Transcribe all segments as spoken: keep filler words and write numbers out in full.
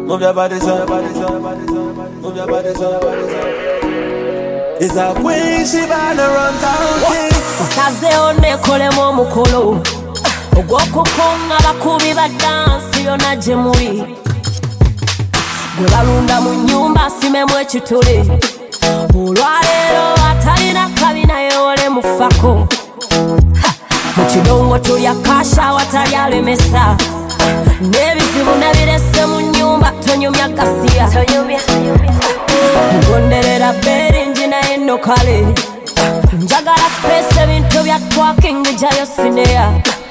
Move your body, so move your body, so it's a queen, she bound to run town thing. Kaze one kole mo mukolo ogwokukonga bakubi ba dance yona jemuli gwe balunda mu nyumba simemu ekituli olwaleero atalina kabina yewole mufako mu kidongo tulya kasha watali alemesa n'ebizibu nabirese mu nyumba tonyumya gasiya mugonderera beringi naye nno kale njagala space ebintu bya twaking jayo sinea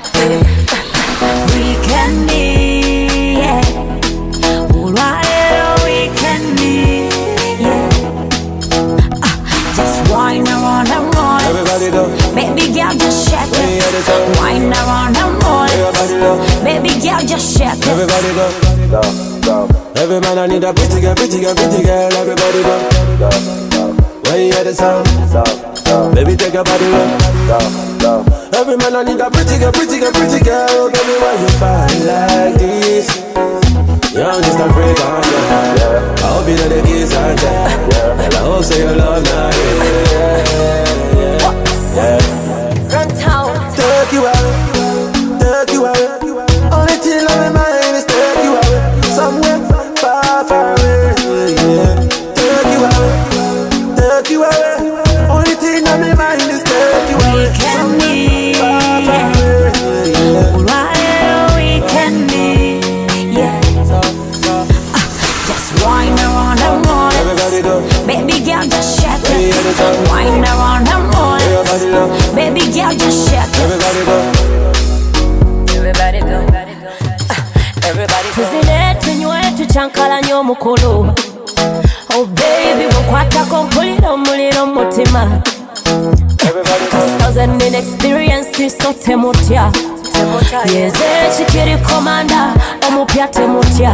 weekend yeah olwaleero weekend yeah uh, just wine around and roll everybody do baby girl just shake it wine around and roll baby girl just shake it everybody do every man I need a pretty girl pretty girl pretty girl everybody do when you hear the sound baby, take your body low, low, low. Every man I need a pretty girl, pretty girl, pretty girl. Oh, baby, why you find like this? You're just a freak, aren't you? Yeah. I hope you know the kiss, aren't you? Yeah. And I hope so you love now, yeah, yeah, yeah. Run town. Take you away, take you away. Only thing on my mind is take you away. Somewhere far, far away, yeah. Take you away, take you away. Only thing on my mind is take you away. Weekend me, yeah. Right, weekend me, yeah. Uh, just wine around and roll it. Baby girl, just shake it. Wine around and roll it. Baby girl, just shake it. Everybody go. Everybody go. Uh, everybody go. Tuzine tunywe tuchankala nyo mukolo. Oh baby, mukwatako mpulira omuliro mutima. Thousand in experience so temutya. Yes, chikiri commander omupya temutya.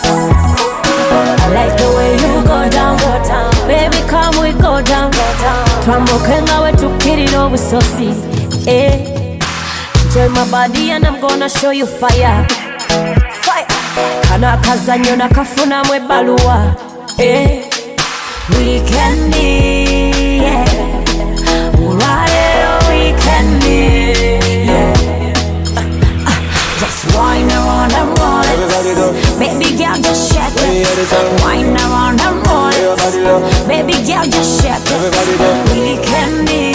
I like the way you go down, go down. Baby, come we go down, go down. Twambokenga we tukirira obusosi. Eh, enjoy my body and I'm gonna show you fire. Fire. Kana kazanyo nakafuna mwe baluwa. Eh, weekend yeah. Right, weekend yeah. Uh, uh, just wine around and roll it. Baby girl, just shake it. Wine around and roll it. Baby girl, just shake it. Weekend